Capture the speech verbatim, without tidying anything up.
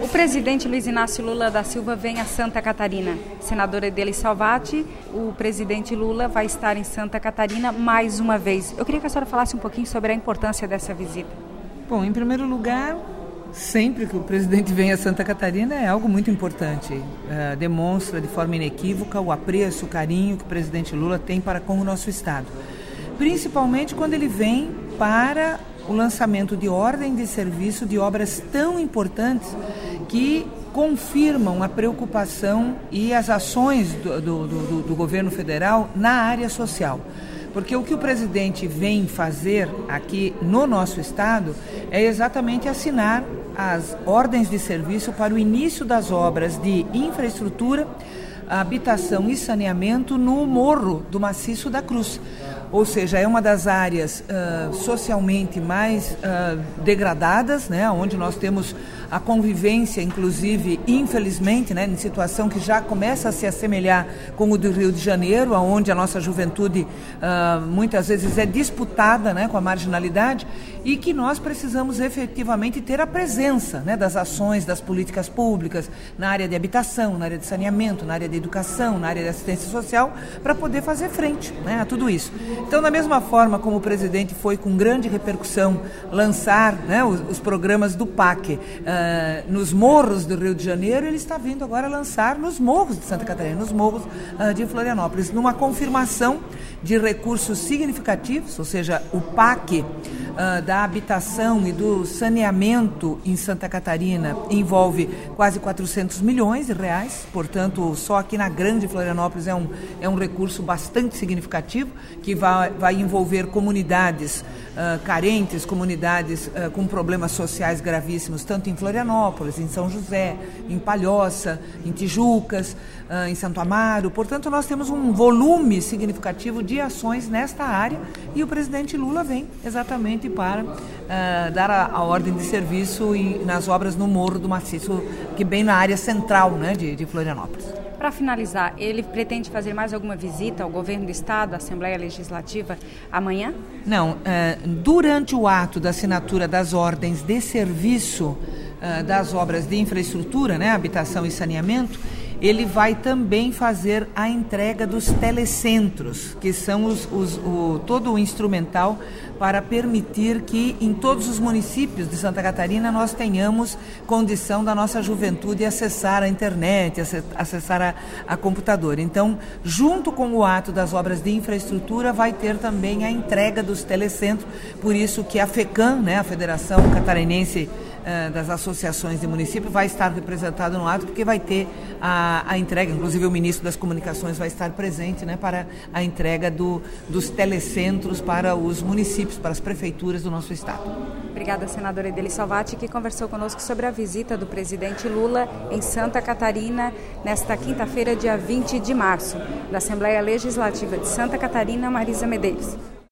presidente Luiz Inácio Lula da Silva vem a Santa Catarina. Senadora Edeli Salvati, o presidente Lula vai estar em Santa Catarina mais uma vez. Eu queria que a senhora falasse um pouquinho sobre a importância dessa visita. Bom, em primeiro lugar, sempre que o presidente vem a Santa Catarina é algo muito importante. Uh, demonstra de forma inequívoca o apreço, o carinho que o presidente Lula tem para com o nosso Estado. Principalmente quando ele vem para o lançamento de ordem de serviço de obras tão importantes que confirmam a preocupação e as ações do, do, do, do governo federal na área social. Porque o que o presidente vem fazer aqui no nosso estado é exatamente assinar as ordens de serviço para o início das obras de infraestrutura, habitação e saneamento no Morro do Maciço da Cruz. Ou seja, é uma das áreas uh, socialmente mais uh, degradadas, né, onde nós temos a convivência, inclusive, infelizmente, né, em situação que já começa a se assemelhar com o do Rio de Janeiro, onde a nossa juventude uh, muitas vezes é disputada, né, com a marginalidade, e que nós precisamos efetivamente ter a presença, né, das ações, das políticas públicas na área de habitação, na área de saneamento, na área de educação, na área de assistência social, para poder fazer frente, né, a tudo isso. Então, da mesma forma como o presidente foi com grande repercussão lançar, né, os, os programas do P A C uh, nos morros do Rio de Janeiro, ele está vindo agora lançar nos morros de Santa Catarina, nos morros uh, de Florianópolis, numa confirmação de recursos significativos, ou seja, o P A C uh, da habitação e do saneamento em Santa Catarina envolve quase quatrocentos milhões de reais, portanto, só aqui na Grande Florianópolis é um, é um recurso bastante significativo, que vai, vai envolver comunidades uh, carentes, comunidades uh, com problemas sociais gravíssimos, tanto em Florianópolis, em São José, em Palhoça, em Tijucas, uh, em Santo Amaro. Portanto, nós temos um volume significativo de ações nesta área e o presidente Lula vem exatamente para uh, dar a, a ordem de serviço em, nas obras no Morro do Maciço, que bem na área central, né, de, de Florianópolis. Para finalizar, ele pretende fazer mais alguma visita ao governo do Estado, à Assembleia Legislativa, amanhã? Não, uh, durante o ato da assinatura das ordens de serviço uh, das obras de infraestrutura, né, habitação e saneamento, ele vai também fazer a entrega dos telecentros, que são os, os, o, todo o instrumental para permitir que em todos os municípios de Santa Catarina nós tenhamos condição da nossa juventude acessar a internet, acessar a, a computador. Então, junto com o ato das obras de infraestrutura, vai ter também a entrega dos telecentros, por isso que a FECAM, né, a Federação Catarinense das associações de município, vai estar representado no ato, porque vai ter a, a entrega, inclusive o ministro das Comunicações vai estar presente, né, para a entrega do, dos telecentros para os municípios, para as prefeituras do nosso estado. Obrigada, senadora Edeli Salvati, que conversou conosco sobre a visita do presidente Lula em Santa Catarina nesta quinta-feira, dia vinte de março. Da Assembleia Legislativa de Santa Catarina, Marisa Medeiros.